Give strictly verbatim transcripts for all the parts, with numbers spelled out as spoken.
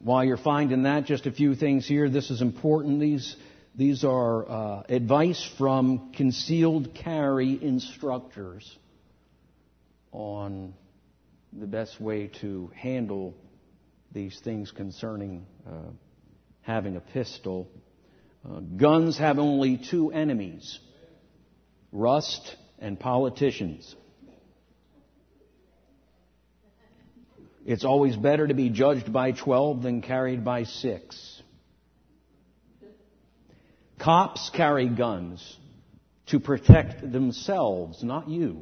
While you're finding that, just a few things here. This is important. These, these are uh, advice from concealed carry instructors on the best way to handle these things concerning uh, having a pistol. Uh, guns have only two enemies: rust and politicians. It's always better to be judged by twelve than carried by six. Cops carry guns to protect themselves, not you.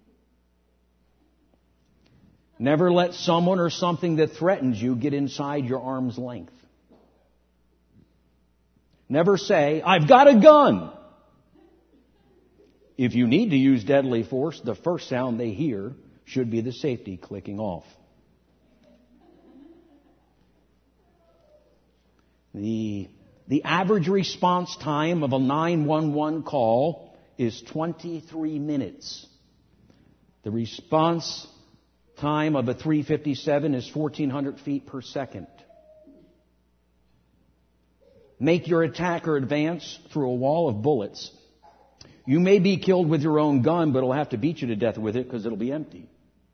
Never let someone or something that threatens you get inside your arm's length. Never say, "I've got a gun." If you need to use deadly force, the first sound they hear should be the safety clicking off. The, the average response time of a nine one one call is twenty-three minutes. The response time of a three fifty-seven is fourteen hundred feet per second. Make your attacker advance through a wall of bullets. You may be killed with your own gun, but it'll have to beat you to death with it because it'll be empty.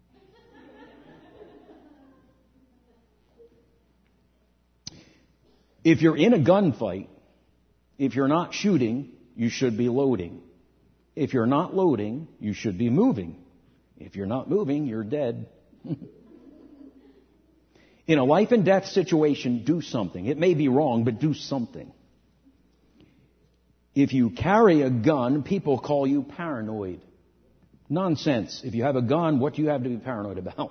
If you're in a gunfight, if you're not shooting, you should be loading. If you're not loading, you should be moving. If you're not moving, you're dead. In a life and death situation, do something. It may be wrong, but do something. If you carry a gun, people call you paranoid. Nonsense. If you have a gun, what do you have to be paranoid about?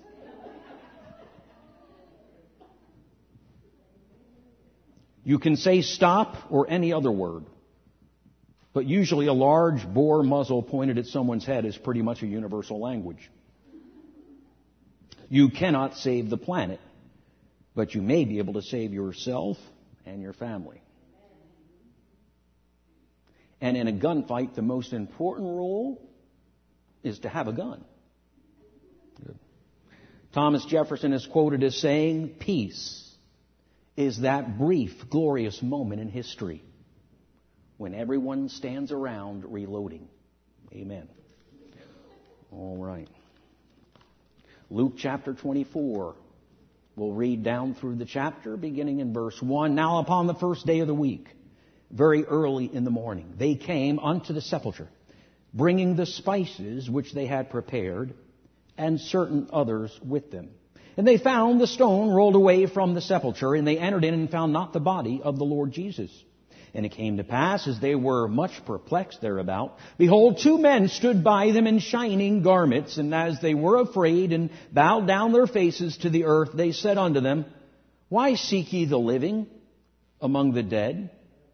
You can say stop or any other word. But usually a large bore muzzle pointed at someone's head is pretty much a universal language. You cannot save the planet, but you may be able to save yourself and your family. And in a gunfight, the most important rule is to have a gun. Good. Thomas Jefferson is quoted as saying, "Peace is that brief, glorious moment in history when everyone stands around reloading." Amen. All right. Luke chapter twenty-four. We'll read down through the chapter, beginning in verse one. Now upon the first day of the week, very early in the morning, they came unto the sepulchre, bringing the spices which they had prepared, and certain others with them. And they found the stone rolled away from the sepulchre, and they entered in and found not the body of the Lord Jesus. And it came to pass, as they were much perplexed thereabout, behold, two men stood by them in shining garments. And as they were afraid and bowed down their faces to the earth, they said unto them, Why seek ye the living among the dead?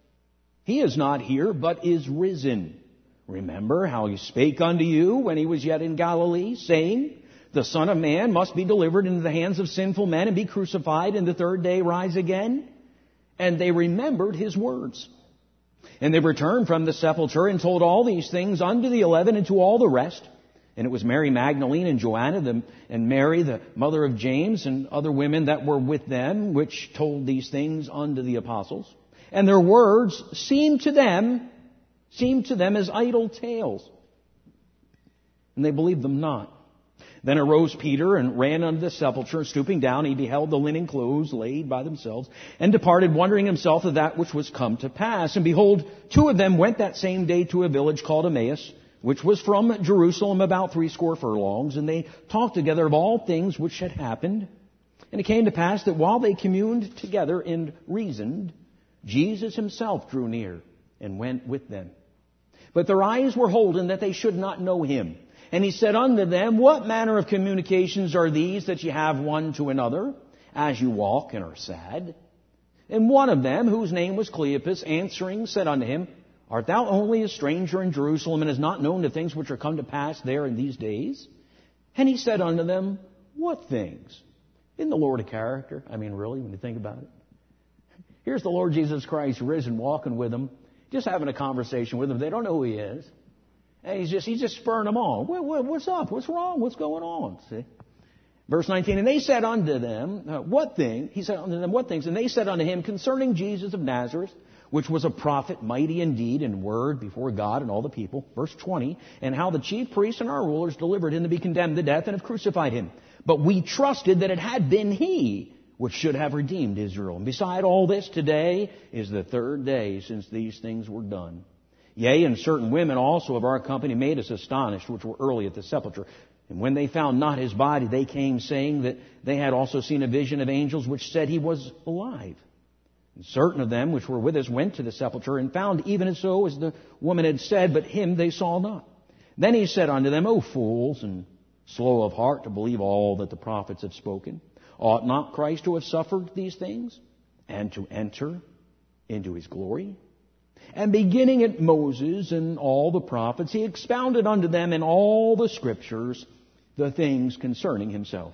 He is not here, but is risen. Remember how he spake unto you when he was yet in Galilee, saying, The Son of Man must be delivered into the hands of sinful men and be crucified, and the third day rise again. And they remembered his words. And they returned from the sepulchre and told all these things unto the eleven and to all the rest. And it was Mary Magdalene and Joanna the, and Mary, the mother of James, and other women that were with them, which told these things unto the apostles. And their words seemed to them, seemed to them as idle tales. And they believed them not. Then arose Peter and ran unto the sepulchre, and stooping down, he beheld the linen clothes laid by themselves, and departed, wondering himself of that which was come to pass. And behold, two of them went that same day to a village called Emmaus, which was from Jerusalem about threescore furlongs, and they talked together of all things which had happened. And it came to pass that while they communed together and reasoned, Jesus himself drew near and went with them. But their eyes were holden that they should not know him. And he said unto them, What manner of communications are these that ye have one to another, as you walk and are sad? And one of them, whose name was Cleopas, answering, said unto him, Art thou only a stranger in Jerusalem, and is not known the things which are come to pass there in these days? And he said unto them, What things? Isn't the Lord a character? I mean, really, when you think about it. Here's the Lord Jesus Christ risen, walking with them, just having a conversation with them. They don't know who he is. And he's just, he's just spurring them on. What, what, what's up? What's wrong? What's going on? See? Verse nineteen, and they said unto them, uh, what thing? He said unto them, what things? And they said unto him, concerning Jesus of Nazareth, which was a prophet, mighty in deed and word before God and all the people. Verse twenty, and how the chief priests and our rulers delivered him to be condemned to death and have crucified him. But we trusted that it had been he which should have redeemed Israel. And beside all this, today is the third day since these things were done. Yea, and certain women also of our company made us astonished, which were early at the sepulchre. And when they found not his body, they came saying that they had also seen a vision of angels which said he was alive. And certain of them which were with us went to the sepulchre and found even as so as the woman had said, but him they saw not. Then he said unto them, O fools, and slow of heart to believe all that the prophets have spoken. Ought not Christ to have suffered these things and to enter into his glory? And beginning at Moses and all the prophets, he expounded unto them in all the scriptures the things concerning himself.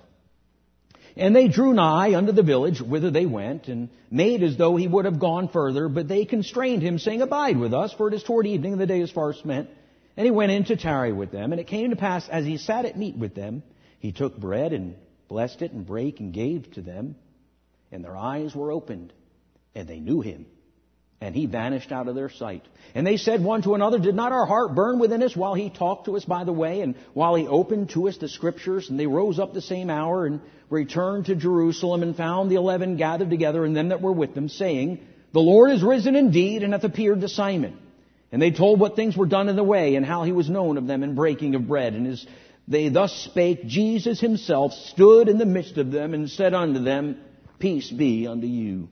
And they drew nigh unto the village whither they went, and made as though he would have gone further, but they constrained him, saying, Abide with us, for it is toward evening, and the day is far spent. And he went in to tarry with them. And it came to pass, as he sat at meat with them, he took bread and blessed it and brake and gave to them. And their eyes were opened, and they knew him. And he vanished out of their sight. And they said one to another, Did not our heart burn within us while he talked to us by the way, and while he opened to us the scriptures? And they rose up the same hour and returned to Jerusalem, and found the eleven gathered together, and them that were with them, saying, The Lord is risen indeed, and hath appeared to Simon. And they told what things were done in the way, and how he was known of them in breaking of bread. And as they thus spake, Jesus himself stood in the midst of them, and said unto them, Peace be unto you.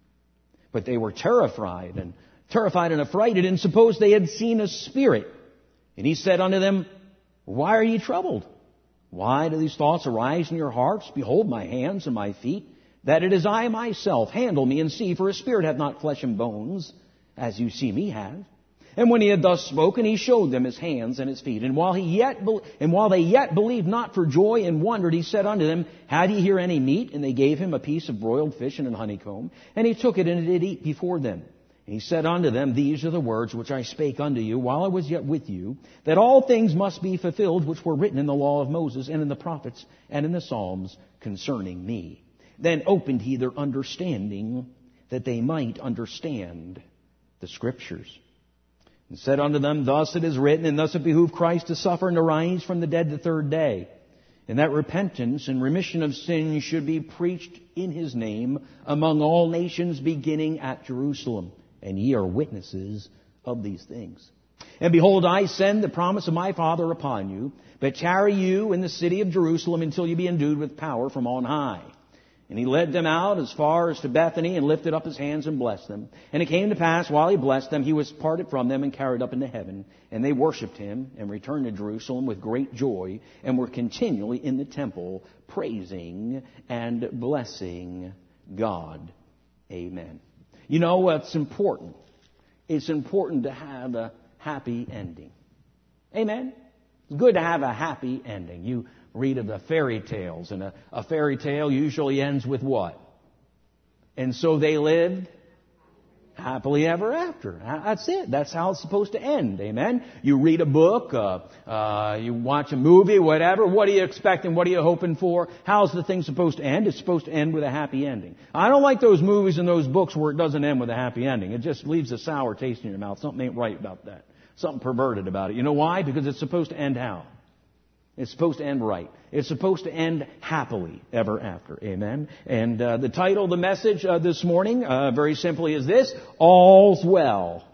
But they were terrified and terrified and affrighted, and supposed they had seen a spirit. And he said unto them, Why are ye troubled? Why do these thoughts arise in your hearts? Behold my hands and my feet, that it is I myself. Handle me and see, for a spirit hath not flesh and bones, as you see me have. And when he had thus spoken, he showed them his hands and his feet. And while he yet be- and while they yet believed not for joy and wondered, he said unto them, Had ye here any meat? And they gave him a piece of broiled fish and an honeycomb. And he took it and did eat before them. And he said unto them, These are the words which I spake unto you while I was yet with you, that all things must be fulfilled which were written in the law of Moses and in the prophets and in the Psalms concerning me. Then opened he their understanding, that they might understand the Scriptures. And said unto them, Thus it is written, and thus it behooved Christ to suffer and to rise from the dead the third day, and that repentance and remission of sins should be preached in his name among all nations, beginning at Jerusalem. And ye are witnesses of these things. And behold, I send the promise of my Father upon you, but tarry you in the city of Jerusalem until you be endued with power from on high. And he led them out as far as to Bethany, and lifted up his hands and blessed them. And it came to pass, while he blessed them, he was parted from them and carried up into heaven. And they worshipped him and returned to Jerusalem with great joy, and were continually in the temple, praising and blessing God. Amen. You know what's important? It's important to have a happy ending. Amen. It's good to have a happy ending. You read of the fairy tales, and a, a fairy tale usually ends with what? And so they lived happily ever after. That's it. That's how it's supposed to end. Amen. You read a book, uh, uh, you watch a movie, whatever. What are you expecting? What are you hoping for? How's the thing supposed to end? It's supposed to end with a happy ending. I don't like those movies and those books where it doesn't end with a happy ending. It just leaves a sour taste in your mouth. Something ain't right about that. Something perverted about it. You know why? Because it's supposed to end how? It's supposed to end right. It's supposed to end happily ever after. Amen. And uh, the title of the message uh, this morning, uh, very simply, is this: All's well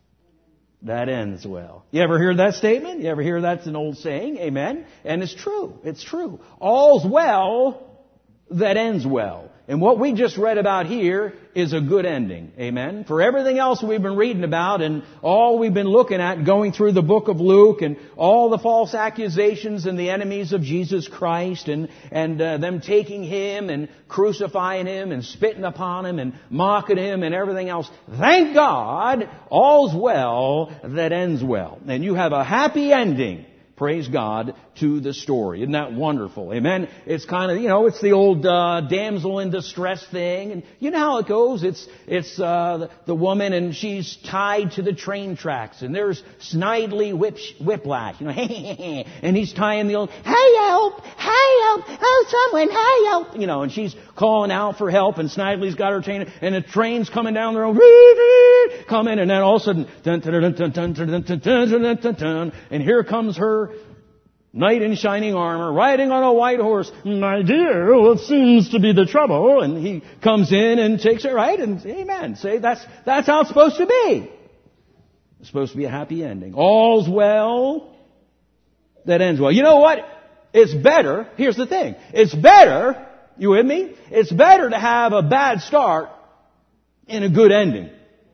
that ends well. You ever hear that statement? You ever hear that's an old saying? Amen. And it's true. It's true. All's well that ends well. And what we just read about here is a good ending. Amen. For everything else we've been reading about, and all we've been looking at going through the book of Luke, and all the false accusations and the enemies of Jesus Christ, and, and uh, them taking him and crucifying him and spitting upon him and mocking him and everything else. Thank God, all's well that ends well. And you have a happy ending, praise God, to the story. Isn't that wonderful? Amen? It's kind of, you know, it's the old uh, damsel in distress thing. And you know how it goes. It's it's uh, the, the woman, and she's tied to the train tracks. And there's Snidely whip, Whiplash. You know, and he's tying the old, hey, help! Hey, help! Oh, someone, hey, help! You know, and she's calling out for help. And Snidely's got her chain. And the train's coming down the road. Coming. And then all of a sudden, dun, dun, dun, dun, dun, dun, dun, dun, dun, dun, dun, and here comes her knight in shining armor, riding on a white horse. My dear, what seems to be the trouble? And he comes in and takes it right, and amen. Say, that's, that's how it's supposed to be. It's supposed to be a happy ending. All's well that ends well. You know what? It's better, here's the thing. It's better, you with me? It's better to have a bad start and a good ending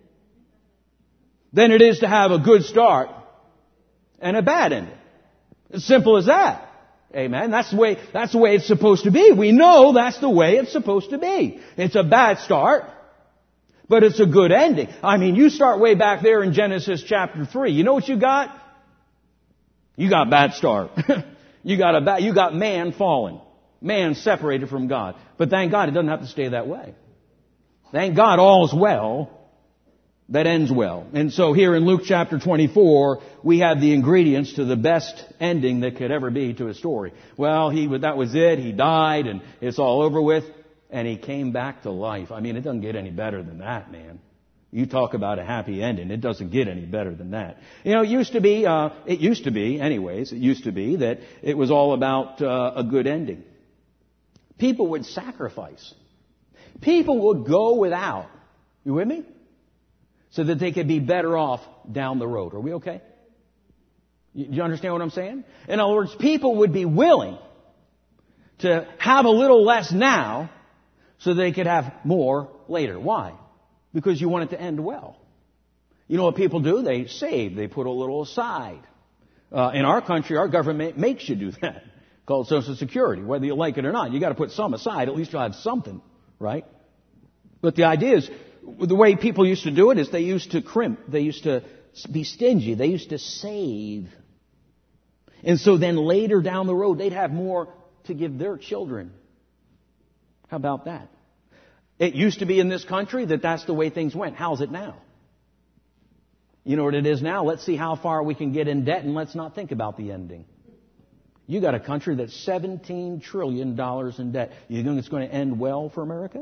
than it is to have a good start and a bad ending. As simple as that. Amen. That's the way, that's the way it's supposed to be. We know that's the way it's supposed to be. It's a bad start, but it's a good ending. I mean, you start way back there in Genesis chapter three. You know what you got? You got bad start. you got a bad, you got man fallen. Man separated from God. But thank God it doesn't have to stay that way. Thank God all's well that ends well. And so here in Luke chapter twenty-four, we have the ingredients to the best ending that could ever be to a story. Well, he that was it. He died, and it's all over with. And he came back to life. I mean, it doesn't get any better than that, man. You talk about a happy ending. It doesn't get any better than that. You know, it used to be, uh, it used to be, anyways, it used to be that it was all about uh, a good ending. People would sacrifice. People would go without. You with me? So that they could be better off down the road. Are we okay? You, you understand what I'm saying? In other words, people would be willing to have a little less now so they could have more later. Why? Because you want it to end well. You know what people do? They save. They put a little aside. Uh, in our country, our government makes you do that. Called Social Security. Whether you like it or not, you got to put some aside. At least you'll have something, right? But the idea is, the way people used to do it is they used to crimp. They used to be stingy. They used to save. And so then later down the road, they'd have more to give their children. How about that? It used to be in this country that that's the way things went. How's it now? You know what it is now? Let's see how far we can get in debt, and let's not think about the ending. You got a country that's seventeen trillion dollars in debt. You think it's going to end well for America?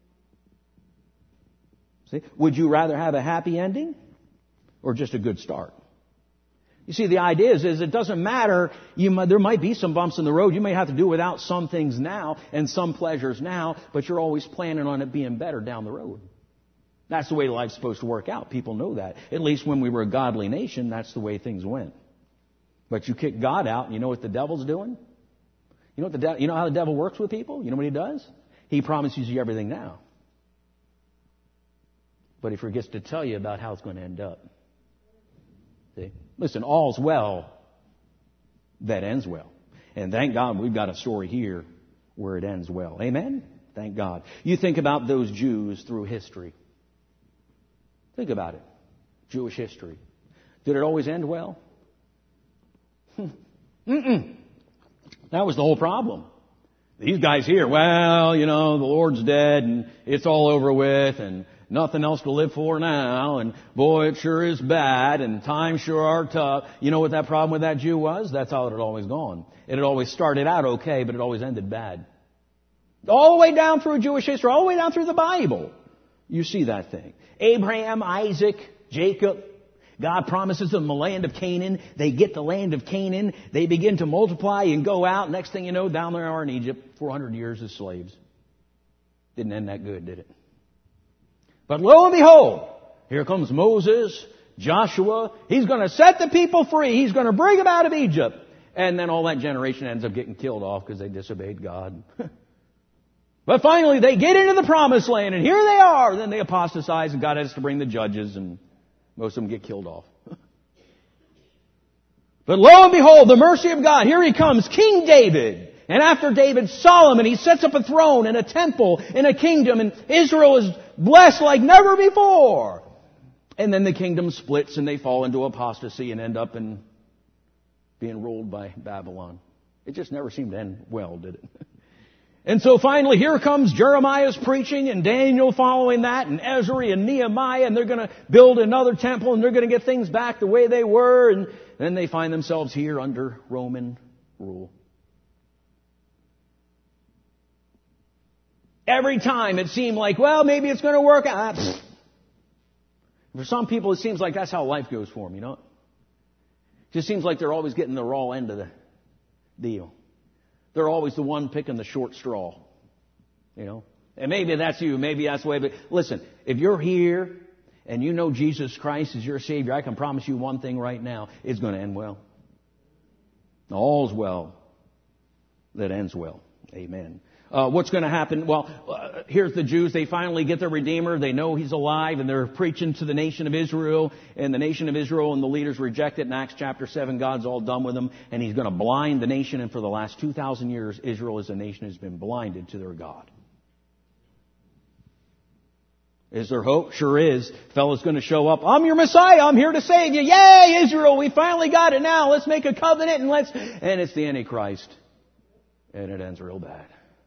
See? Would you rather have a happy ending or just a good start? You see, the idea is, is it doesn't matter. You might, there might be some bumps in the road. You may have to do without some things now and some pleasures now, but you're always planning on it being better down the road. That's the way life's supposed to work out. People know that. At least when we were a godly nation, that's the way things went. But you kick God out, and you know what the devil's doing? You know what the de- you know how the devil works with people? You know what he does? He promises you everything now. But he forgets to tell you about how it's going to end up. See? Listen, all's well that ends well. And thank God we've got a story here where it ends well. Amen? Thank God. You think about those Jews through history. Think about it. Jewish history. Did it always end well? Mm-mm. That was the whole problem. These guys here, well, you know, the Lord's dead and it's all over with and nothing else to live for now, and boy, it sure is bad, and times sure are tough. You know what that problem with that Jew was? That's how it had always gone. It had always started out okay, but it always ended bad. All the way down through Jewish history, all the way down through the Bible, you see that thing. Abraham, Isaac, Jacob, God promises them the land of Canaan. They get the land of Canaan. They begin to multiply and go out. Next thing you know, down there are in Egypt, four hundred years as slaves. Didn't end that good, did it? But lo and behold, here comes Moses, Joshua. He's going to set the people free. He's going to bring them out of Egypt. And then all that generation ends up getting killed off because they disobeyed God. But finally, they get into the promised land, and here they are. Then they apostatize, and God has to bring the judges, and most of them get killed off. But lo and behold, the mercy of God. Here he comes, King David. And after David, Solomon, he sets up a throne and a temple and a kingdom, and Israel is blessed like never before. And then the kingdom splits and they fall into apostasy and end up in being ruled by Babylon. It just never seemed to end well, did it? And so finally, here comes Jeremiah's preaching and Daniel following that and Ezra and Nehemiah, and they're going to build another temple and they're going to get things back the way they were, and then they find themselves here under Roman rule. Every time it seemed like, well, maybe it's going to work out. For some people, it seems like that's how life goes for them, you know? It just seems like they're always getting the raw end of the deal. They're always the one picking the short straw, you know? And maybe that's you, maybe that's the way, but listen, if you're here and you know Jesus Christ is your Savior, I can promise you one thing right now, it's going to end well. All's well that ends well. Amen. Uh, what's going to happen? Well, uh, here's the Jews. They finally get their Redeemer. They know He's alive, and they're preaching to the nation of Israel. And the nation of Israel and the leaders reject it. In Acts chapter seven, God's all done with them, and He's going to blind the nation. And for the last two thousand years, Israel as a nation has been blinded to their God. Is there hope? Sure is. Fellow's going to show up. I'm your Messiah. I'm here to save you. Yay, Israel! We finally got it now. Let's make a covenant and let's... And it's the Antichrist. And it ends real bad.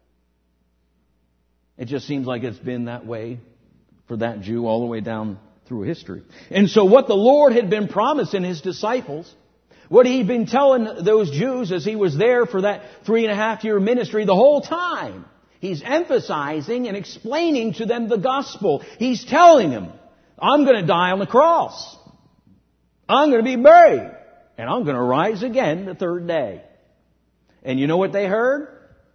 It just seems like it's been that way for that Jew all the way down through history. And so what the Lord had been promising His disciples, what He'd been telling those Jews as He was there for that three and a half year ministry, the whole time, He's emphasizing and explaining to them the gospel. He's telling them, I'm going to die on the cross. I'm going to be buried. And I'm going to rise again the third day. And you know what they heard?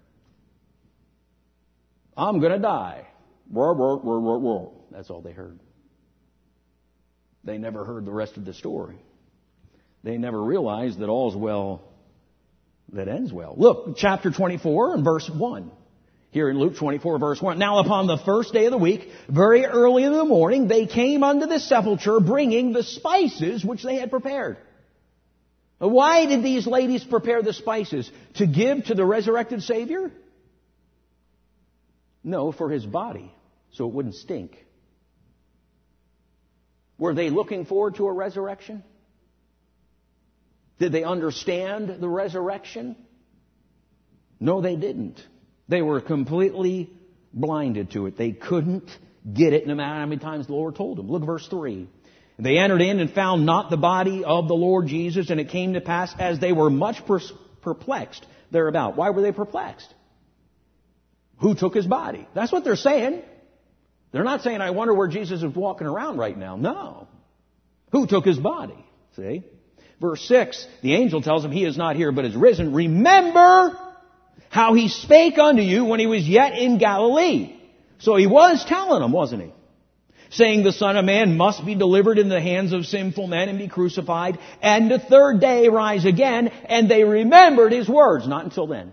I'm going to die. That's all they heard. They never heard the rest of the story. They never realized that all's well that ends well. Look, chapter twenty-four and verse one. Here in Luke twenty-four, verse one. Now upon the first day of the week, very early in the morning, they came unto the sepulchre bringing the spices which they had prepared. Why did these ladies prepare the spices? To give to the resurrected Savior? No, for His body, so it wouldn't stink. Were they looking forward to a resurrection? Did they understand the resurrection? No, they didn't. They were completely blinded to it. They couldn't get it no matter how many times the Lord told them. Look at verse three. They entered in and found not the body of the Lord Jesus, and it came to pass as they were much perplexed thereabout. Why were they perplexed? Who took His body? That's what they're saying. They're not saying, I wonder where Jesus is walking around right now. No. Who took His body? See? Verse six, the angel tells them He is not here but is risen. Remember how He spake unto you when He was yet in Galilee. So He was telling them, wasn't He? Saying the Son of Man must be delivered in the hands of sinful men and be crucified, and the third day rise again. And they remembered His words. Not until then.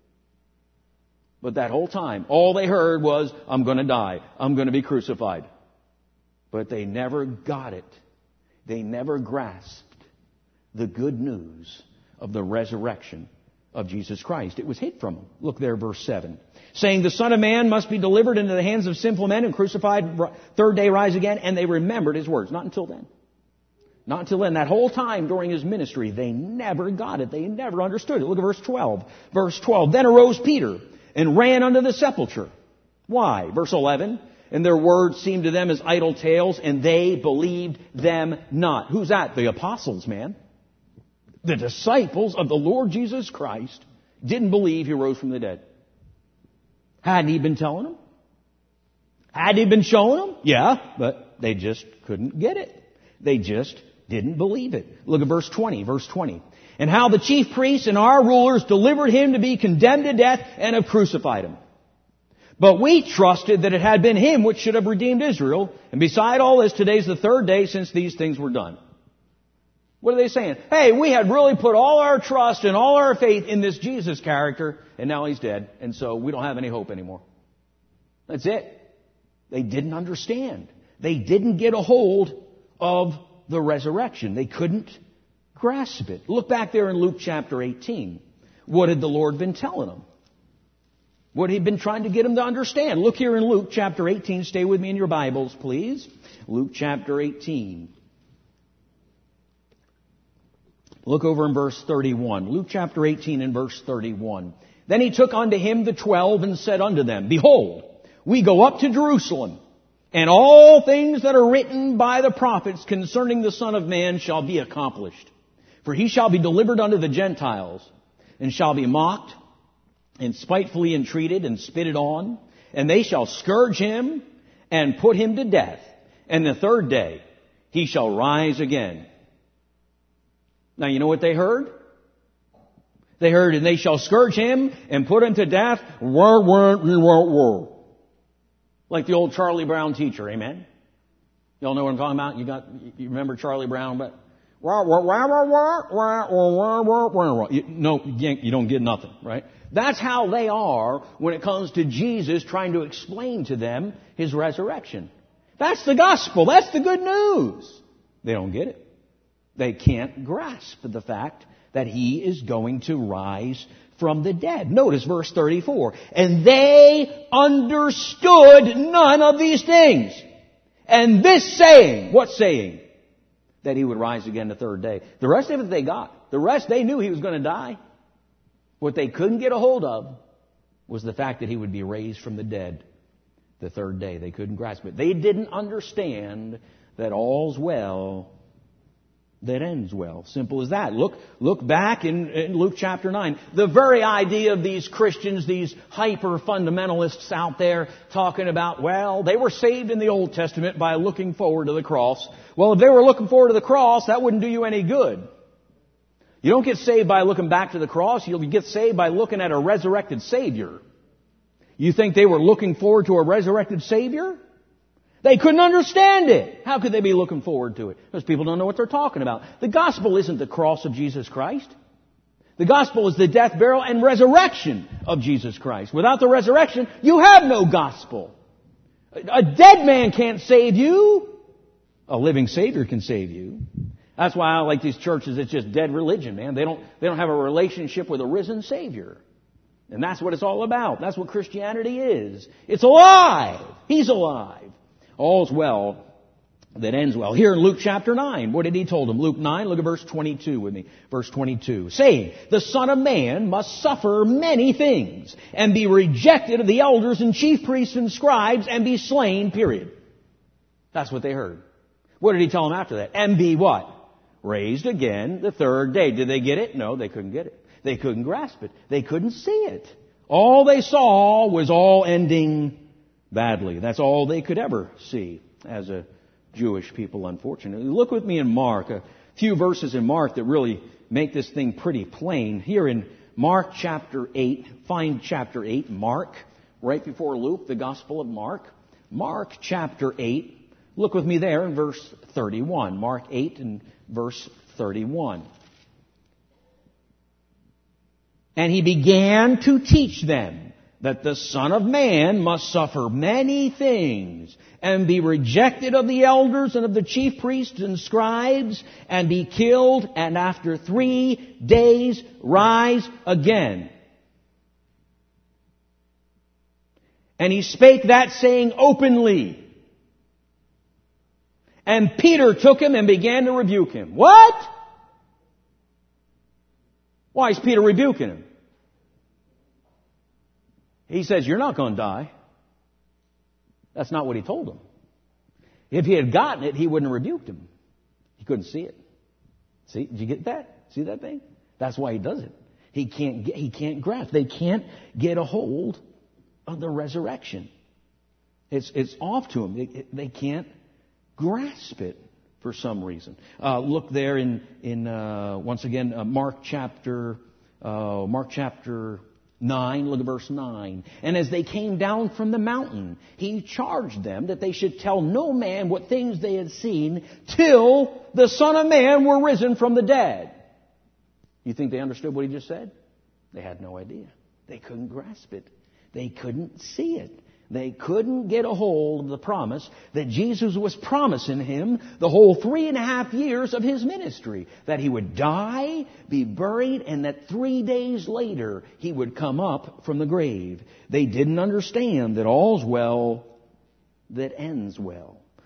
But that whole time, all they heard was, I'm going to die. I'm going to be crucified. But they never got it. They never grasped the good news of the resurrection of Jesus Christ. It was hid from them. Look there, verse seven. Saying, the Son of Man must be delivered into the hands of sinful men and crucified, third day rise again. And they remembered His words. Not until then. Not until then. That whole time during His ministry, they never got it. They never understood it. Look at verse twelve. Verse twelve. Then arose Peter and ran unto the sepulchre. Why? Verse eleven. And their words seemed to them as idle tales, and they believed them not. Who's that? The apostles, man. The disciples of the Lord Jesus Christ didn't believe He rose from the dead. Hadn't He been telling them? Had He been showing them? Yeah, but they just couldn't get it. They just didn't believe it. Look at verse twenty. Verse twenty. And how the chief priests and our rulers delivered Him to be condemned to death and have crucified Him. But we trusted that it had been Him which should have redeemed Israel. And beside all this, today's the third day since these things were done. What are they saying? Hey, we had really put all our trust and all our faith in this Jesus character, and now He's dead, and so we don't have any hope anymore. That's it. They didn't understand. They didn't get a hold of the resurrection. They couldn't grasp it. Look back there in Luke chapter eighteen. What had the Lord been telling them? What He'd been trying to get them to understand. Look here in Luke chapter eighteen. Stay with me in your Bibles, please. Luke chapter eighteen. Look over in verse thirty-one. Luke chapter eighteen and verse thirty-one. Then he took unto him the twelve and said unto them, Behold, we go up to Jerusalem, and all things that are written by the prophets concerning the Son of Man shall be accomplished. For he shall be delivered unto the Gentiles, and shall be mocked, and spitefully entreated, and spitted on, and they shall scourge him, and put him to death. And the third day he shall rise again. Now you know what they heard? They heard, and they shall scourge him, and put him to death. Wah, wah, wah, wah. Like the old Charlie Brown teacher, amen? Y'all know what I'm talking about? You got, you remember Charlie Brown, but wah, wah, wah, wah, wah, wah, wah, wah, wah, wah. You, no, you don't get nothing, right? That's how they are when it comes to Jesus trying to explain to them his resurrection. That's the gospel. That's the good news. They don't get it. They can't grasp the fact that he is going to rise from the dead. Notice verse thirty-four. And they understood none of these things. And this saying, what saying? That he would rise again the third day. The rest of it they got. The rest they knew he was going to die. What they couldn't get a hold of was the fact that he would be raised from the dead the third day. They couldn't grasp it. They didn't understand that all's well that ends well. Simple as that. Look, look back in, in Luke chapter nine. The very idea of these Christians, these hyper-fundamentalists out there talking about, well, they were saved in the Old Testament by looking forward to the cross. Well, if they were looking forward to the cross, that wouldn't do you any good. You don't get saved by looking back to the cross. You'll get saved by looking at a resurrected Savior. You think they were looking forward to a resurrected Savior? They couldn't understand it. How could they be looking forward to it? Because people don't know what they're talking about. The gospel isn't the cross of Jesus Christ. The gospel is the death, burial, and resurrection of Jesus Christ. Without the resurrection, you have no gospel. A dead man can't save you. A living Savior can save you. That's why I like these churches. It's just dead religion, man. They don't, they don't have a relationship with a risen Savior. And that's what it's all about. That's what Christianity is. It's alive. He's alive. All's well that ends well. Here in Luke chapter nine, what did he told them? Luke nine, look at verse twenty-two with me. Verse twenty-two. Saying, the Son of Man must suffer many things, and be rejected of the elders and chief priests and scribes, and be slain, period. That's what they heard. What did he tell them after that? And be what? Raised again the third day. Did they get it? No, they couldn't get it. They couldn't grasp it. They couldn't see it. All they saw was all ending badly. That's all they could ever see as a Jewish people, unfortunately. Look with me in Mark, a few verses in Mark that really make this thing pretty plain. Here in Mark chapter eight, find chapter eight, Mark, right before Luke, the Gospel of Mark. Mark chapter eight, look with me there in verse thirty-one. Mark eight and verse thirty-one. And he began to teach them that the Son of Man must suffer many things, and be rejected of the elders and of the chief priests and scribes, and be killed, and after three days rise again. And he spake that saying openly. And Peter took him and began to rebuke him. What? Why is Peter rebuking him? He says, you're not going to die. That's not what he told him. If he had gotten it, he wouldn't have rebuked him. He couldn't see it. See, did you get that? See that thing? That's why he does it. He can't get, he can't grasp. They can't get a hold of the resurrection. It's, it's off to them. They, they can't grasp it for some reason. Uh, look there in, in uh, once again, uh, Mark chapter, uh, Mark chapter nine, look at verse nine. And as they came down from the mountain, he charged them that they should tell no man what things they had seen till the Son of Man were risen from the dead. You think they understood what he just said? They had no idea. They couldn't grasp it. They couldn't see it. They couldn't get a hold of the promise that Jesus was promising him the whole three and a half years of his ministry. That he would die, be buried, and that three days later he would come up from the grave. They didn't understand that all's well that ends well.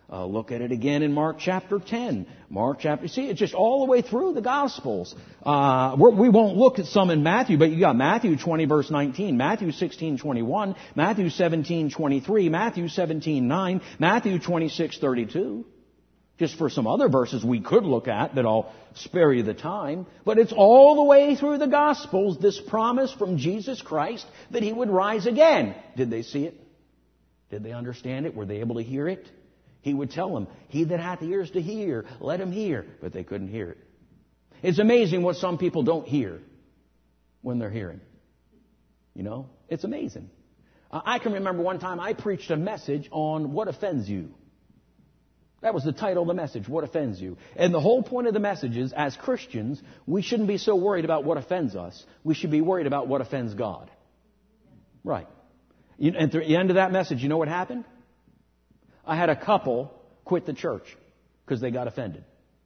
Uh, look at it again in Mark chapter ten. Mark chapter, see, it's just all the way through the Gospels. Uh, we're, we won't look at some in Matthew, but you got Matthew twenty verse nineteen, Matthew sixteen twenty-one, Matthew seventeen twenty-three, Matthew seventeen nine, Matthew twenty-six thirty-two. Just for some other verses we could look at that I'll spare you the time. But it's all the way through the Gospels, this promise from Jesus Christ that He would rise again. Did they see it? Did they understand it? Were they able to hear it? He would tell them, he that hath ears to hear, let him hear. But they couldn't hear it. It's amazing what some people don't hear when they're hearing. You know, it's amazing. I can remember one time I preached a message on what offends you. That was the title of the message, What Offends You? And the whole point of the message is, as Christians, we shouldn't be so worried about what offends us. We should be worried about what offends God. Right. And at the end of that message, you know what happened? I had a couple quit the church because they got offended.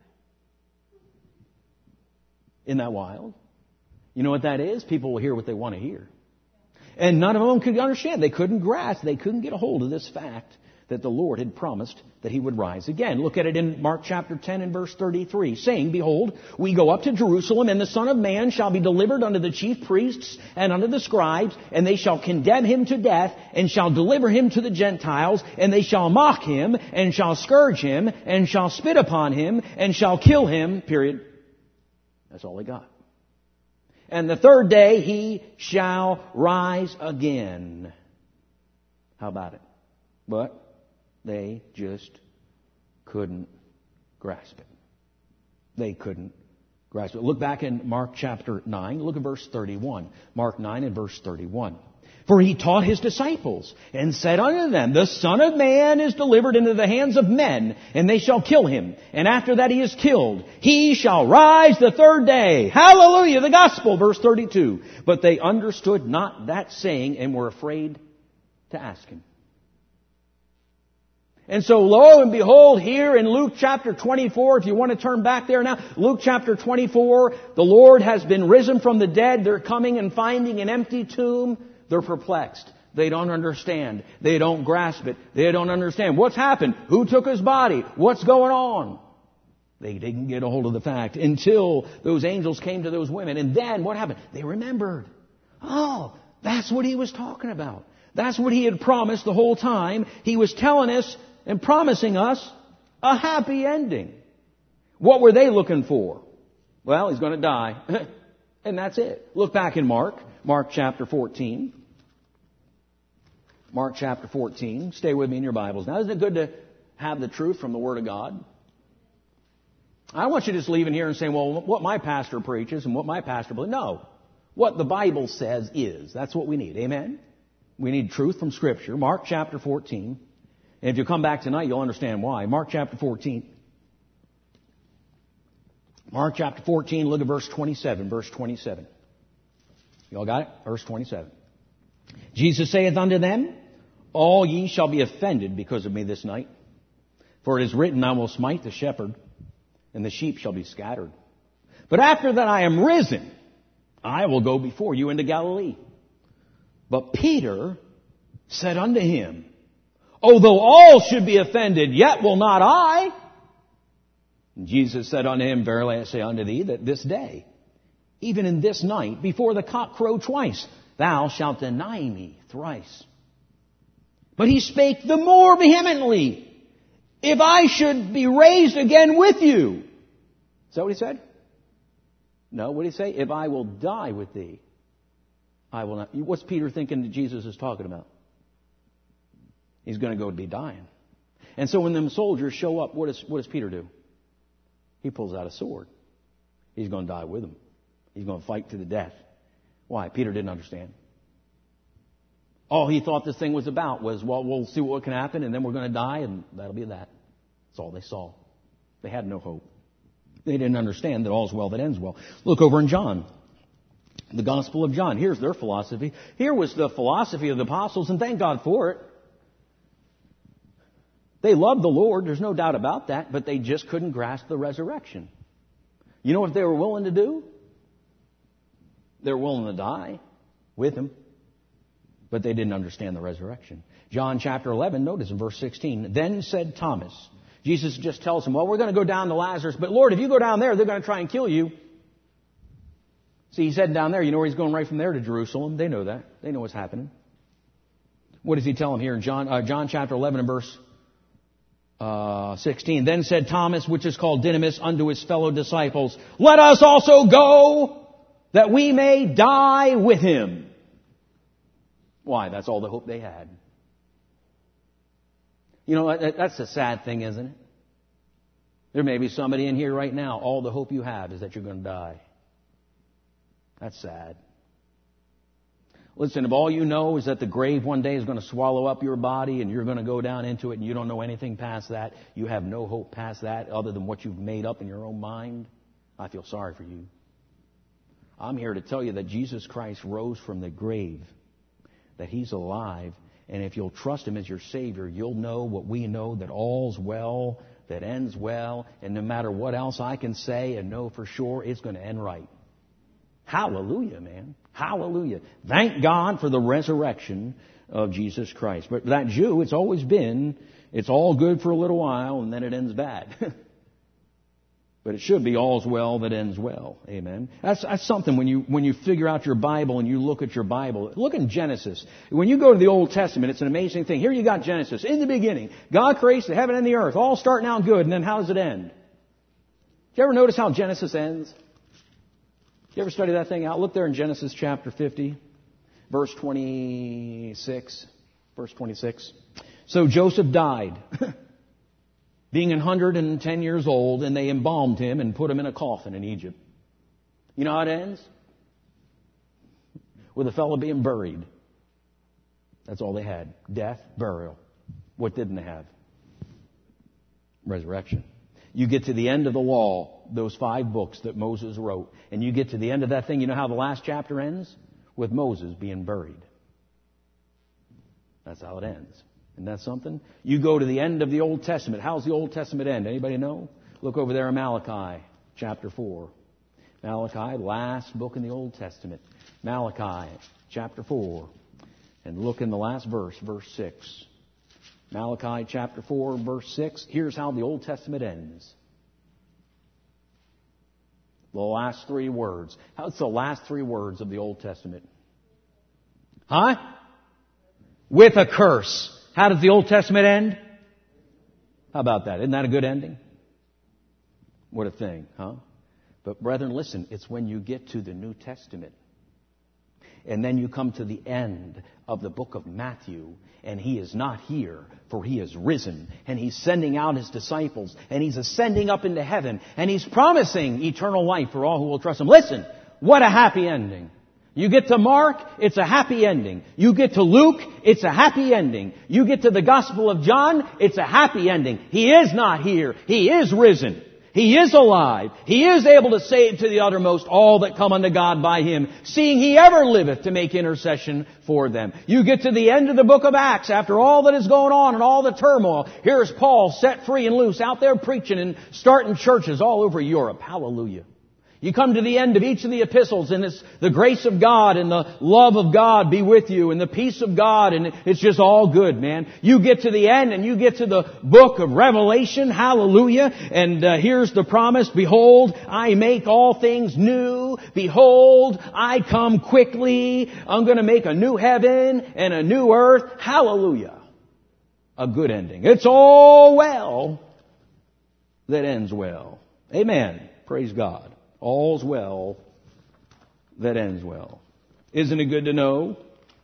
Isn't that wild? You know what that is? People will hear what they want to hear. And none of them could understand. They couldn't grasp. They couldn't get a hold of this fact that the Lord had promised that He would rise again. Look at it in Mark chapter ten and verse thirty-three, saying, Behold, we go up to Jerusalem, and the Son of Man shall be delivered unto the chief priests and unto the scribes, and they shall condemn Him to death, and shall deliver Him to the Gentiles, and they shall mock Him, and shall scourge Him, and shall spit upon Him, and shall kill Him, period. That's all they got. And the third day He shall rise again. How about it? But they just couldn't grasp it. They couldn't grasp it. Look back in Mark chapter nine. Look at verse thirty-one. Mark nine and verse thirty-one. For He taught His disciples, and said unto them, The Son of Man is delivered into the hands of men, and they shall kill Him. And after that He is killed, He shall rise the third day. Hallelujah! The gospel, verse thirty-two. But they understood not that saying, and were afraid to ask Him. And so, lo and behold, here in Luke chapter twenty-four, if you want to turn back there now, Luke chapter twenty-four, the Lord has been risen from the dead. They're coming and finding an empty tomb. They're perplexed. They don't understand. They don't grasp it. They don't understand. What's happened? Who took His body? What's going on? They didn't get a hold of the fact until those angels came to those women. And then what happened? They remembered. Oh, that's what He was talking about. That's what He had promised the whole time. He was telling us and promising us a happy ending. What were they looking for? Well, He's going to die. And that's it. Look back in Mark. Mark chapter fourteen. Mark chapter fourteen. Stay with me in your Bibles. Now, isn't it good to have the truth from the Word of God? I don't want you just leaving here and saying, well, what my pastor preaches and what my pastor believes. No. What the Bible says is. That's what we need. Amen? We need truth from Scripture. Mark chapter fourteen. And if you come back tonight, you'll understand why. Mark chapter fourteen. Mark chapter fourteen, look at verse twenty-seven. Verse twenty-seven. You all got it? Verse twenty-seven. Jesus saith unto them, All ye shall be offended because of me this night. For it is written, I will smite the shepherd, and the sheep shall be scattered. But after that I am risen, I will go before you into Galilee. But Peter said unto Him, Although all should be offended, yet will not I. And Jesus said unto him, Verily I say unto thee, that this day, even in this night, before the cock crow twice, thou shalt deny me thrice. But he spake the more vehemently, If I should be raised again with you. Is that what he said? No, what did he say? If I will die with thee, I will not. What's Peter thinking that Jesus is talking about? He's going to go to be dying. And so when them soldiers show up, what does, what does Peter do? He pulls out a sword. He's going to die with them. He's going to fight to the death. Why? Peter didn't understand. All he thought this thing was about was, well, we'll see what can happen, and then we're going to die, and that'll be that. That's all they saw. They had no hope. They didn't understand that all's well that ends well. Look over in John. The Gospel of John. Here's their philosophy. Here was the philosophy of the apostles, and thank God for it. They loved the Lord, there's no doubt about that, but they just couldn't grasp the resurrection. You know what they were willing to do? They were willing to die with Him. But they didn't understand the resurrection. John chapter eleven, notice in verse sixteen, then said Thomas. Jesus just tells him, well, we're going to go down to Lazarus, but Lord, if you go down there, they're going to try and kill you. See, he's heading down there. You know where he's going right from there to Jerusalem. They know that. They know what's happening. What does he tell him here in John, uh, John chapter eleven and verse uh, sixteen? Then said Thomas, which is called Didymus, unto his fellow disciples, let us also go, that we may die with him. Why? That's all the hope they had. You know, that's a sad thing, isn't it? There may be somebody in here right now, all the hope you have is that you're going to die. That's sad. Listen, if all you know is that the grave one day is going to swallow up your body and you're going to go down into it and you don't know anything past that, you have no hope past that other than what you've made up in your own mind, I feel sorry for you. I'm here to tell you that Jesus Christ rose from the grave, that He's alive, and if you'll trust Him as your Savior, you'll know what we know, that all's well, that ends well, and no matter what else I can say and know for sure, it's going to end right. Hallelujah, man. Hallelujah. Thank God for the resurrection of Jesus Christ. But that Jew, it's always been, it's all good for a little while and then it ends bad. But it should be all's well that ends well. Amen. That's, that's something when you, when you figure out your Bible and you look at your Bible. Look in Genesis. When you go to the Old Testament, it's an amazing thing. Here you got Genesis. In the beginning, God creates the heaven and the earth, all starting out good, and then how does it end? Did you ever notice how Genesis ends? You ever study that thing out? Look there in Genesis chapter fifty, verse twenty-six. Verse twenty-six. So Joseph died, being one hundred ten years old, and they embalmed him and put him in a coffin in Egypt. You know how it ends? With a fellow being buried. That's all they had. Death, burial. What didn't they have? Resurrection. You get to the end of the law, those five books that Moses wrote, and you get to the end of that thing, you know how the last chapter ends? With Moses being buried. That's how it ends. Isn't that something? You go to the end of the Old Testament. How's the Old Testament end? Anybody know? Look over there in Malachi, chapter four. Malachi, last book in the Old Testament. Malachi, chapter four. And look in the last verse, verse six. Malachi chapter four, verse six. Here's how the Old Testament ends. The last three words. How's the last three words of the Old Testament? Huh? With a curse. How does the Old Testament end? How about that? Isn't that a good ending? What a thing, huh? But brethren, listen, it's when you get to the New Testament. And then you come to the end of the book of Matthew, and He is not here, for He is risen, and He's sending out His disciples, and He's ascending up into heaven, and He's promising eternal life for all who will trust Him. Listen, what a happy ending. You get to Mark, it's a happy ending. You get to Luke, it's a happy ending. You get to the Gospel of John, it's a happy ending. He is not here. He is risen. He is alive. He is able to save to the uttermost all that come unto God by Him, seeing He ever liveth to make intercession for them. You get to the end of the book of Acts, after all that is going on and all the turmoil. Here's Paul set free and loose, out there preaching and starting churches all over Europe. Hallelujah. You come to the end of each of the epistles, and it's the grace of God and the love of God be with you and the peace of God, and it's just all good, man. You get to the end and you get to the book of Revelation, hallelujah, and uh, here's the promise, behold, I make all things new. Behold, I come quickly. I'm going to make a new heaven and a new earth. Hallelujah. A good ending. It's all well that ends well. Amen. Praise God. All's well that ends well. Isn't it good to know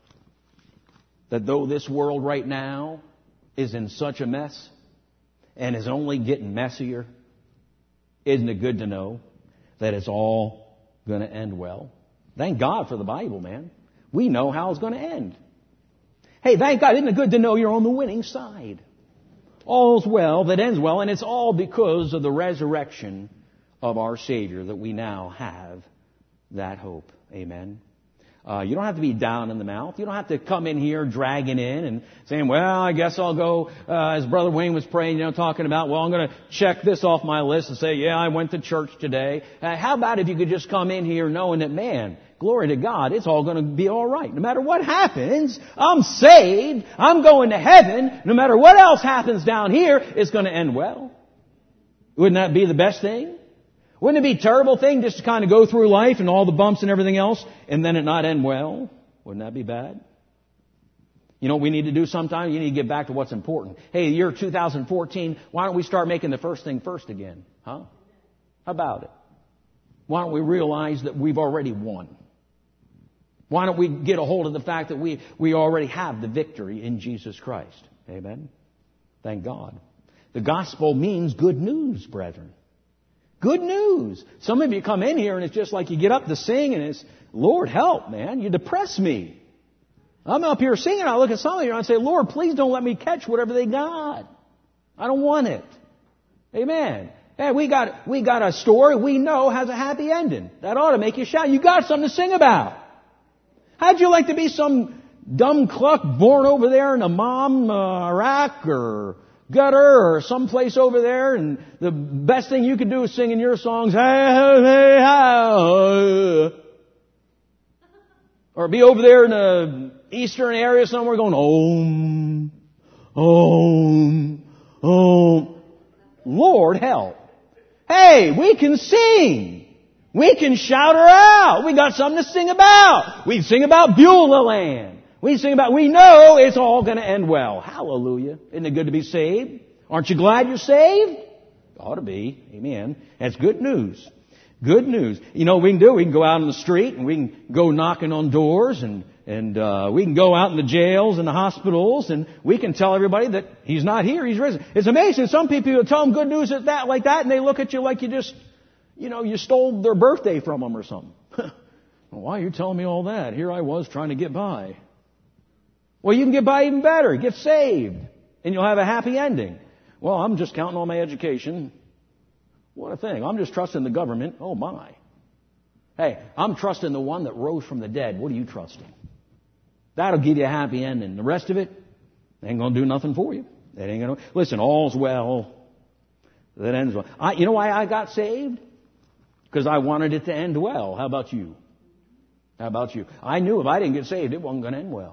that though this world right now is in such a mess and is only getting messier, isn't it good to know that it's all going to end well? Thank God for the Bible, man. We know how it's going to end. Hey, thank God. Isn't it good to know you're on the winning side? All's well that ends well, and it's all because of the resurrection of our Savior that we now have that hope. Amen. Uh, you don't have to be down in the mouth. You don't have to come in here dragging in and saying, well, I guess I'll go, uh, as Brother Wayne was praying, you know, talking about, well, I'm going to check this off my list and say, yeah, I went to church today. Uh, how about if you could just come in here knowing that, man, glory to God, it's all going to be all right. No matter what happens, I'm saved. I'm going to heaven. No matter what else happens down here, it's going to end well. Wouldn't that be the best thing? Wouldn't it be a terrible thing just to kind of go through life and all the bumps and everything else and then it not end well? Wouldn't that be bad? You know what we need to do sometime? You need to get back to what's important. Hey, the year two thousand fourteen, why don't we start making the first thing first again? Huh? How about it? Why don't we realize that we've already won? Why don't we get a hold of the fact that we, we already have the victory in Jesus Christ? Amen? Thank God. The gospel means good news, brethren. Good news. Some of you come in here and it's just like you get up to sing and it's, Lord, help, man. You depress me. I'm up here singing. I look at some of you and I say, Lord, please don't let me catch whatever they got. I don't want it. Amen. Hey, we got, we got a story we know has a happy ending. That ought to make you shout. You got something to sing about. How'd you like to be some dumb cluck born over there in Amman, uh, Iraq, or Gutter, or someplace over there, and the best thing you can do is sing in your songs, hey, hey, hey, or be over there in the eastern area somewhere going, Om, Om, Om. Lord help. Hey, we can sing. We can shout her out. We got something to sing about. We sing about Beulah land. We sing about, we know it's all going to end well. Hallelujah. Isn't it good to be saved? Aren't you glad you're saved? Ought to be. Amen. That's good news. Good news. You know what we can do? We can go out in the street and we can go knocking on doors and, and, uh, we can go out in the jails and the hospitals and we can tell everybody that He's not here. He's risen. It's amazing. Some people, you tell them good news at that, like that, and they look at you like you just, you know, you stole their birthday from them or something. Why are you telling me all that? Here I was trying to get by. Well, you can get by even better. Get saved. And you'll have a happy ending. Well, I'm just counting on my education. What a thing. I'm just trusting the government. Oh, my. Hey, I'm trusting the one that rose from the dead. What are you trusting? That'll give you a happy ending. The rest of it ain't going to do nothing for you. That ain't going to. Listen, all's well that ends well. I, you know why I got saved? Because I wanted it to end well. How about you? How about you? I knew if I didn't get saved, it wasn't going to end well.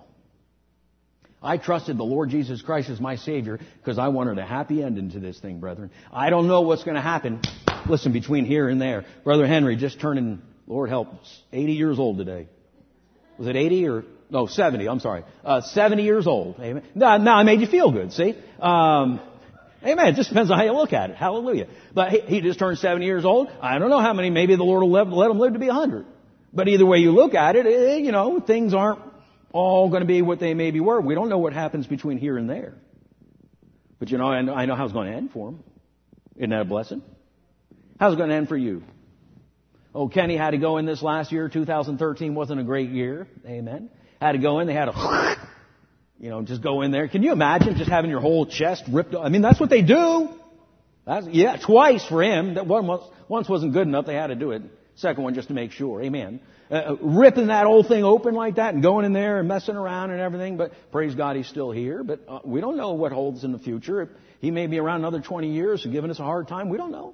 I trusted the Lord Jesus Christ as my Savior because I wanted a happy ending to this thing, brethren. I don't know what's going to happen. Listen, between here and there. Brother Henry just turning, Lord help us, eighty years old today. Was it eighty or, no, seventy, I'm sorry. Uh, seventy years old. Amen. Now, now I made you feel good, see? Um, amen. It just depends on how you look at it. Hallelujah. But he, he just turned seventy years old. I don't know how many, maybe the Lord will let, let him live to be one hundred. But either way you look at it, it you know, things aren't all going to be what they maybe were. We don't know what happens between here and there. But you know, I know, I know how it's going to end for them. Isn't that a blessing? How's it going to end for you? Oh, Kenny had to go in this last year. two thousand thirteen wasn't a great year. Amen. Had to go in. They had to, you know, just go in there. Can you imagine just having your whole chest ripped off? I mean, that's what they do. That's, yeah, twice for him. That one once, once wasn't good enough. They had to do it. Second one just to make sure. Amen. Uh, ripping that old thing open like that and going in there and messing around and everything. But praise God, he's still here. But uh, we don't know what holds in the future. He may be around another twenty years and giving us a hard time. We don't know.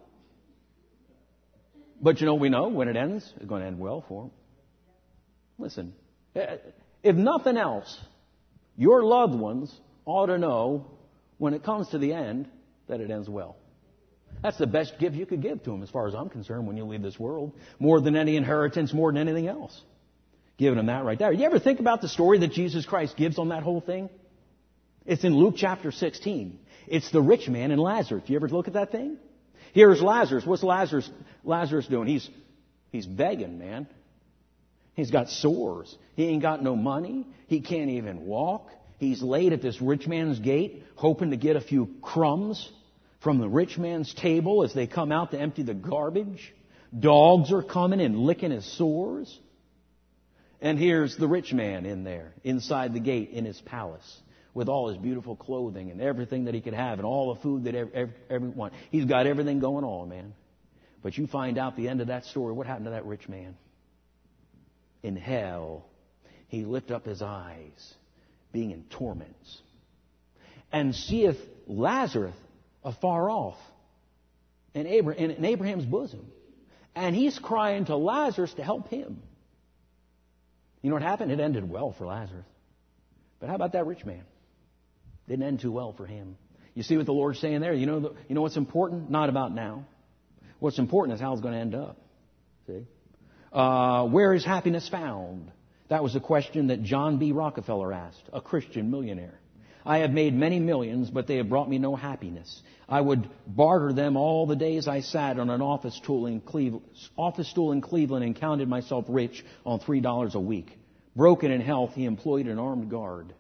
But you know, we know when it ends, it's going to end well for him. Listen, if nothing else, your loved ones ought to know when it comes to the end that it ends well. That's the best gift you could give to them as far as I'm concerned when you leave this world. More than any inheritance, more than anything else. Giving them that right there. You ever think about the story that Jesus Christ gives on that whole thing? It's in Luke chapter sixteen. It's the rich man and Lazarus. You ever look at that thing? Here's Lazarus. What's Lazarus, Lazarus doing? He's, he's begging, man. He's got sores. He ain't got no money. He can't even walk. He's laid at this rich man's gate, hoping to get a few crumbs from the rich man's table as they come out to empty the garbage. Dogs are coming and licking his sores. And here's the rich man in there, inside the gate in his palace, with all his beautiful clothing and everything that he could have and all the food that every, every, everyone. He's got everything going on, man. But you find out the end of that story, what happened to that rich man? In hell, he lift up his eyes, being in torments, and seeth Lazarus afar off in Abraham's bosom. And he's crying to Lazarus to help him. You know what happened? It ended well for Lazarus. But how about that rich man? Didn't end too well for him. You see what the Lord's saying there? You know, the, you know what's important? Not about now. What's important is how it's going to end up. See? Uh, where is happiness found? That was a question that John B. Rockefeller asked, a Christian millionaire. I have made many millions, but they have brought me no happiness. I would barter them all the days I sat on an office stool in Cleveland, office stool in Cleveland and counted myself rich on three dollars a week. Broken in health, he employed an armed guard.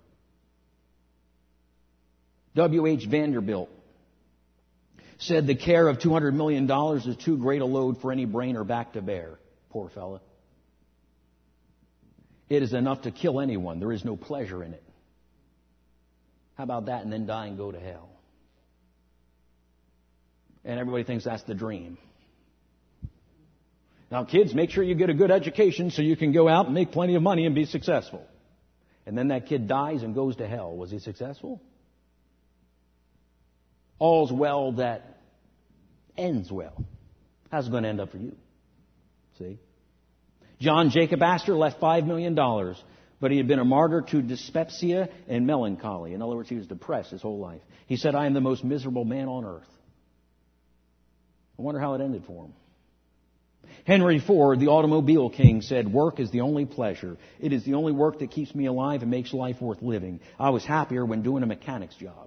W H Vanderbilt said the care of two hundred million dollars is too great a load for any brain or back to bear. Poor fella. It is enough to kill anyone. There is no pleasure in it. How about that and then die and go to hell? And everybody thinks that's the dream. Now, kids, make sure you get a good education so you can go out and make plenty of money and be successful. And then that kid dies and goes to hell. Was he successful? All's well that ends well. How's it going to end up for you? See? John Jacob Astor left five million dollars, but he had been a martyr to dyspepsia and melancholy. In other words, he was depressed his whole life. He said, I am the most miserable man on earth. I wonder how it ended for him. Henry Ford, the automobile king, said, work is the only pleasure. It is the only work that keeps me alive and makes life worth living. I was happier when doing a mechanic's job.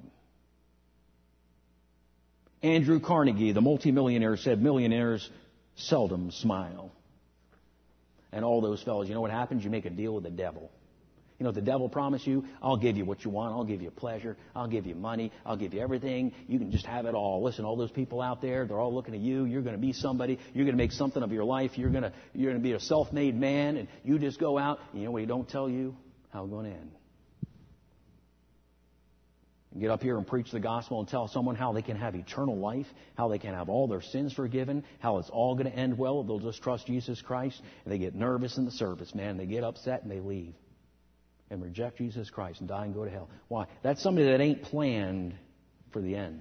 Andrew Carnegie, the multimillionaire, said, millionaires seldom smile. And all those fellows, you know what happens? You make a deal with the devil. You know what the devil promised you? I'll give you what you want. I'll give you pleasure. I'll give you money. I'll give you everything. You can just have it all. Listen, all those people out there, they're all looking at you. You're going to be somebody. You're going to make something of your life. You're going to, you're going to be a self-made man. And you just go out. And you know what he don't tell you? How it's going to end. Get up here and preach the gospel and tell someone how they can have eternal life, how they can have all their sins forgiven, how it's all going to end well if they'll just trust Jesus Christ. And they get nervous in the service, man. They get upset and they leave and reject Jesus Christ and die and go to hell. Why? That's somebody that ain't planned for the end.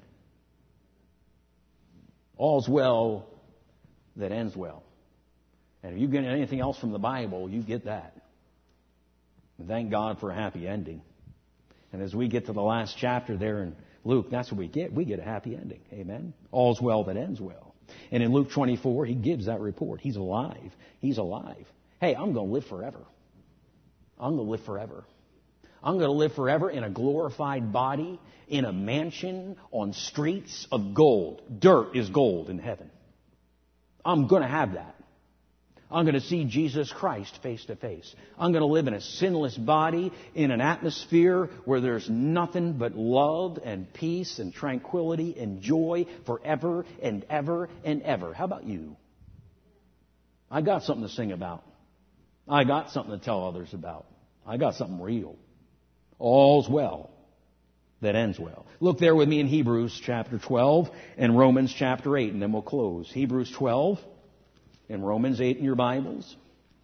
All's well that ends well. And if you get anything else from the Bible, you get that. And thank God for a happy ending. And as we get to the last chapter there in Luke, that's what we get. We get a happy ending. Amen. All's well that ends well. And in Luke twenty-four, he gives that report. He's alive. He's alive. Hey, I'm going to live forever. I'm going to live forever. I'm going to live forever in a glorified body, in a mansion on streets of gold. Dirt is gold in heaven. I'm going to have that. I'm going to see Jesus Christ face to face. I'm going to live in a sinless body, in an atmosphere where there's nothing but love and peace and tranquility and joy forever and ever and ever. How about you? I got something to sing about. I got something to tell others about. I got something real. All's well that ends well. Look there with me in Hebrews chapter twelve and Romans chapter eight, and then we'll close. Hebrews twelve. In Romans eight in your Bibles.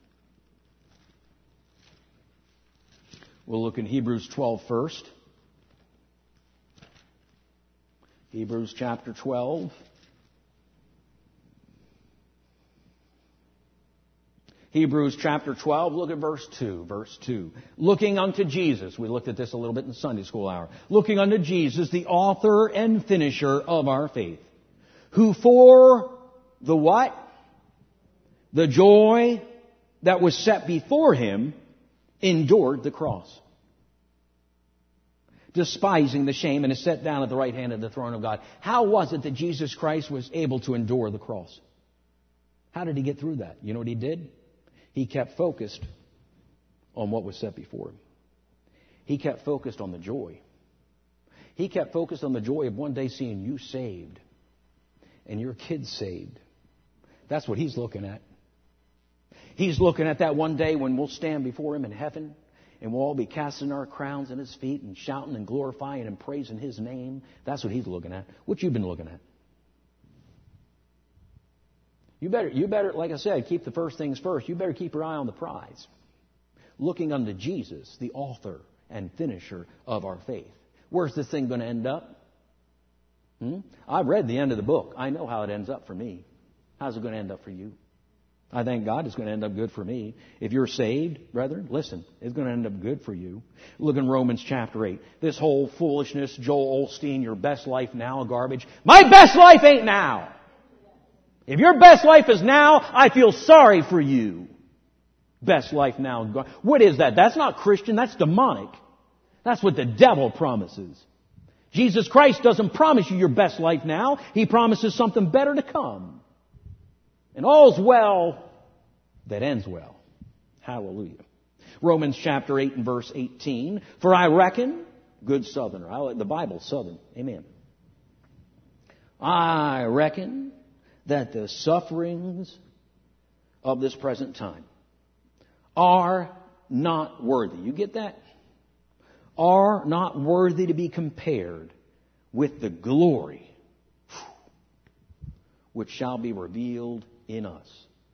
We'll look in Hebrews twelve first. Hebrews chapter twelve. Hebrews chapter twelve, look at verse two. Verse two. Looking unto Jesus. We looked at this a little bit in the Sunday school hour. Looking unto Jesus, the author and finisher of our faith. Who for the what? The joy that was set before him endured the cross, despising the shame, and is set down at the right hand of the throne of God. How was it that Jesus Christ was able to endure the cross? How did he get through that? You know what he did? He kept focused on what was set before him. He kept focused on the joy. He kept focused on the joy of one day seeing you saved and your kids saved. That's what he's looking at. He's looking at that one day when we'll stand before him in heaven and we'll all be casting our crowns at his feet and shouting and glorifying and praising his name. That's what he's looking at. What you been looking at? You better, you better, like I said, keep the first things first. You better keep your eye on the prize. looking unto Jesus, the author and finisher of our faith. Where's this thing going to end up? Hmm? I've read the end of the book. I know how it ends up for me. How's it going to end up for you? I thank God it's going to end up good for me. If you're saved, brethren, listen, it's going to end up good for you. Look in Romans chapter eight. This whole foolishness, Joel Osteen, your best life now garbage. My best life ain't now. If your best life is now, I feel sorry for you. Best life now. What is that? That's not Christian. That's demonic. That's what the devil promises. Jesus Christ doesn't promise you your best life now. He promises something better to come. And all's well that ends well. Hallelujah. Romans chapter eight and verse eighteen. For I reckon, good southerner. I like the Bible, southern. Amen. I reckon that the sufferings of this present time are not worthy. You get that? Are not worthy to be compared with the glory which shall be revealed in us.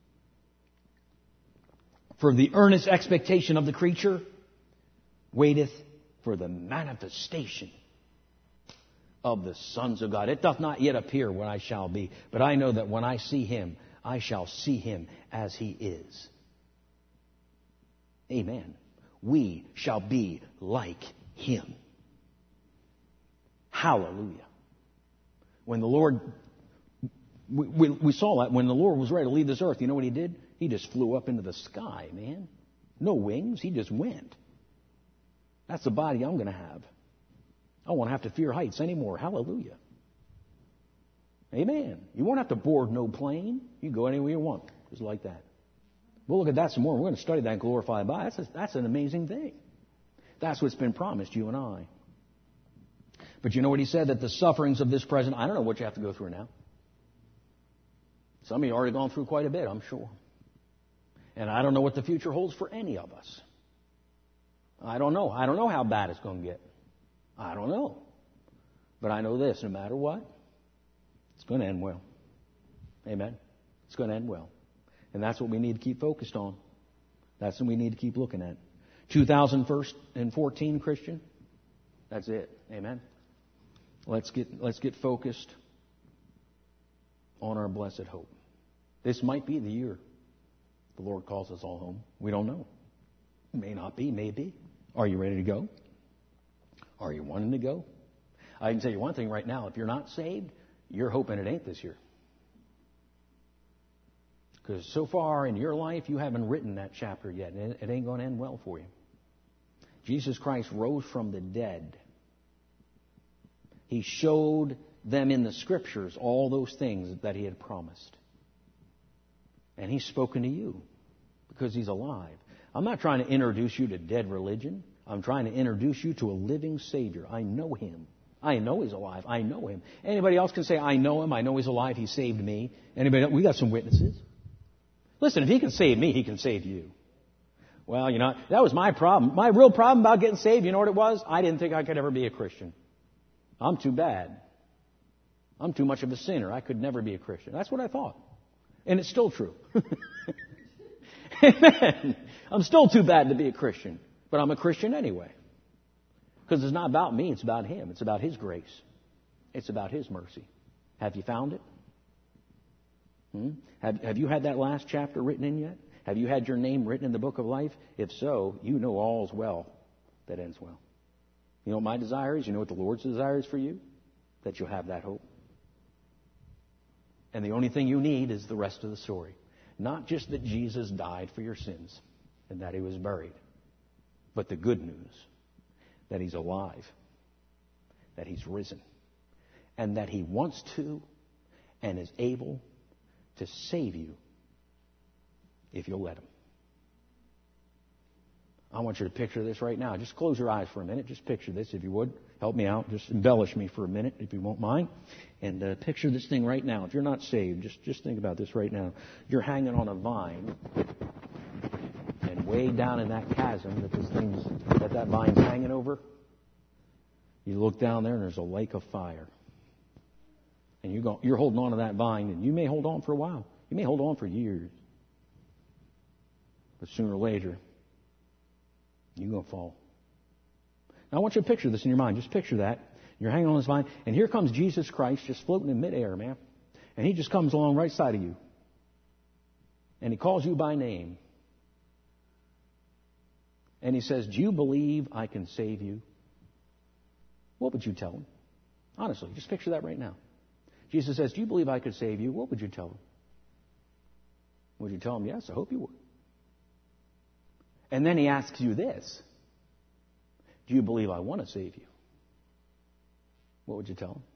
For the earnest expectation of the creature waiteth for the manifestation of the sons of God. It doth not yet appear what I shall be, but I know that when I see Him, I shall see Him as He is. Amen. We shall be like Him. Hallelujah. When the Lord, we, we, we saw that when the Lord was ready to leave this earth, you know what He did? He just flew up into the sky, man. No wings. He just went. That's the body I'm going to have. I won't have to fear heights anymore. Hallelujah. Amen. You won't have to board no plane. You can go anywhere you want. Just like that. We'll look at that some more. We're going to study that glorified body. That's, a, that's an amazing thing. That's what's been promised you and I. But you know what He said? That the sufferings of this present, I don't know what you have to go through now. Some of you have already gone through quite a bit, I'm sure. And I don't know what the future holds for any of us. I don't know. I don't know how bad it's going to get. I don't know. But I know this, no matter what, it's going to end well. Amen. It's going to end well. And that's what we need to keep focused on. That's what we need to keep looking at. two thousand fourteen, Christian. That's it. Amen. Let's get, let's get focused on our blessed hope. This might be the year the Lord calls us all home. We don't know. May not be, may be. Are you ready to go? Are you wanting to go? I can tell you one thing right now. If you're not saved, you're hoping it ain't this year. Because so far in your life, you haven't written that chapter yet. And it ain't going to end well for you. Jesus Christ rose from the dead. He showed them in the Scriptures all those things that He had promised. And He's spoken to you because He's alive. I'm not trying to introduce you to dead religion. I'm trying to introduce you to a living Savior. I know Him. I know He's alive. I know Him. Anybody else can say, I know Him. I know He's alive. He saved me. Anybody else? We got some witnesses. Listen, if He can save me, He can save you. Well, you know, that was my problem. My real problem about getting saved, you know what it was? I didn't think I could ever be a Christian. I'm too bad. I'm too much of a sinner. I could never be a Christian. That's what I thought. And it's still true. Amen. I'm still too bad to be a Christian. But I'm a Christian anyway. Because it's not about me, it's about Him. It's about His grace. It's about His mercy. Have you found it? Hmm? Have, have you had that last chapter written in yet? Have you had your name written in the book of life? If so, you know all's well that ends well. You know what my desire is? You know what the Lord's desire is for you? That you'll have that hope. And the only thing you need is the rest of the story. Not just that Jesus died for your sins and that He was buried, but the good news that He's alive, that He's risen, and that He wants to and is able to save you if you'll let Him. I want you to picture this right now. Just close your eyes for a minute. Just picture this, if you would. Help me out. Just embellish me for a minute, if you won't mind. And uh, picture this thing right now. If you're not saved, just, just think about this right now. You're hanging on a vine, and way down in that chasm that this thing's, that that vine's hanging over, you look down there and there's a lake of fire. And you go, you're holding on to that vine, and you may hold on for a while. You may hold on for years. But sooner or later, you're going to fall. Now I want you to picture this in your mind. Just picture that. You're hanging on this vine, and here comes Jesus Christ just floating in midair, man. And He just comes along right side of you. And He calls you by name. And He says, do you believe I can save you? What would you tell Him? Honestly, just picture that right now. Jesus says, do you believe I could save you? What would you tell Him? Would you tell Him, yes, I hope you would? And then He asks you this. Do you believe I want to save you? What would you tell Him?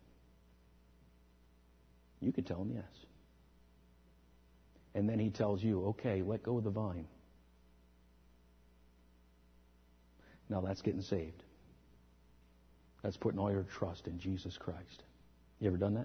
You could tell Him yes. And then He tells you, okay, let go of the vine. Now that's getting saved. That's putting all your trust in Jesus Christ. You ever done that?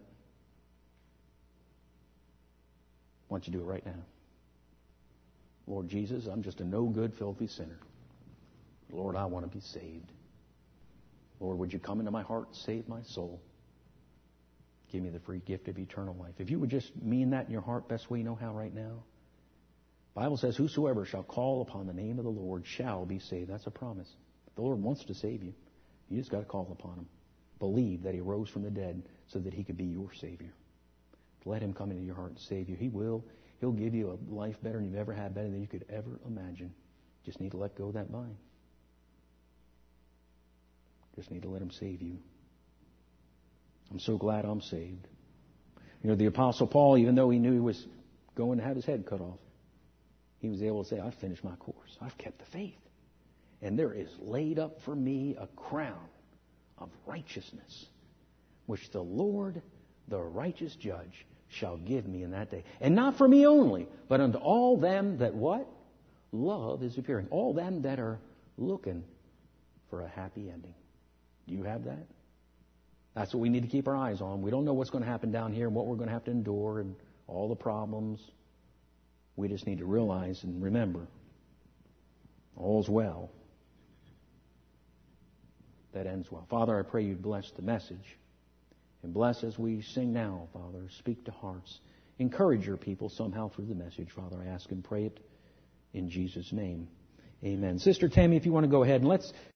Why don't you do it right now? Lord Jesus, I'm just a no good, filthy sinner. Lord, I want to be saved. Lord, would you come into my heart and save my soul? Give me the free gift of eternal life. If you would just mean that in your heart, best way you know how right now. The Bible says, whosoever shall call upon the name of the Lord shall be saved. That's a promise. The Lord wants to save you. You just got to call upon Him. Believe that He rose from the dead so that He could be your Savior. Let Him come into your heart and save you. He will. He'll give you a life better than you've ever had, better than you could ever imagine. Just need to let go of that vine. Just need to let Him save you. I'm so glad I'm saved. You know, the Apostle Paul, even though he knew he was going to have his head cut off, he was able to say, I've finished my course. I've kept the faith. And there is laid up for me a crown of righteousness, which the Lord, the righteous judge, shall give me in that day. And not for me only, but unto all them that what? Love is appearing. All them that are looking for a happy ending. Do you have that? That's what we need to keep our eyes on. We don't know what's going to happen down here and what we're going to have to endure and all the problems. We just need to realize and remember, all's well that ends well. Father, I pray You'd bless the message. And bless as we sing now, Father. Speak to hearts. Encourage Your people somehow through the message, Father. I ask and pray it in Jesus' name. Amen. Sister Tammy, if you want to go ahead and let's